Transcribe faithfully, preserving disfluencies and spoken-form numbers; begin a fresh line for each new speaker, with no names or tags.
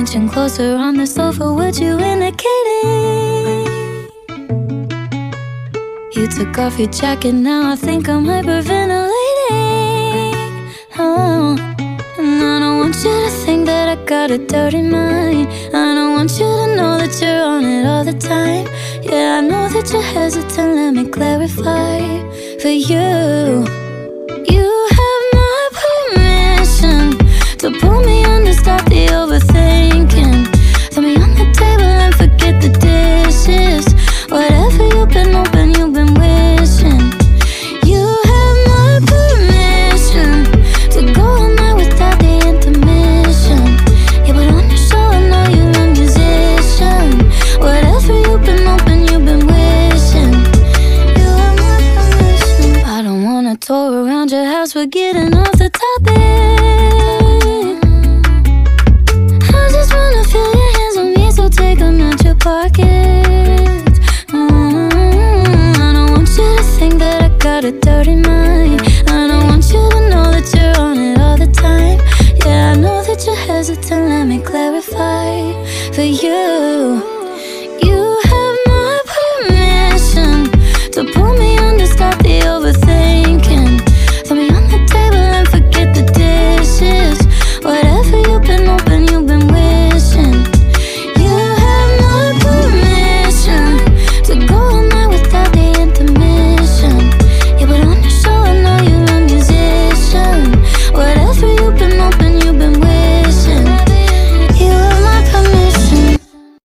inching closer on the sofa, what you indicating? You took off your jacket, now I think I'm hyperventilating. Oh, and I don't want you to think that I got a dirty mind. I don't want you to know that you're on it all the time. Yeah, I know that you're hesitant, let me clarify. For you, you have my permission to pull me under, stop the overthinking. Throw me on the table and forget the dishes. Whatever you've been hoping, you've been wishing. You have my permission to go all night without the intermission. Yeah, but on your show I know you're a musician. Whatever you've been hoping, you've been wishing. You have my permission. I don't wanna tour around your house, we're getting off the topic.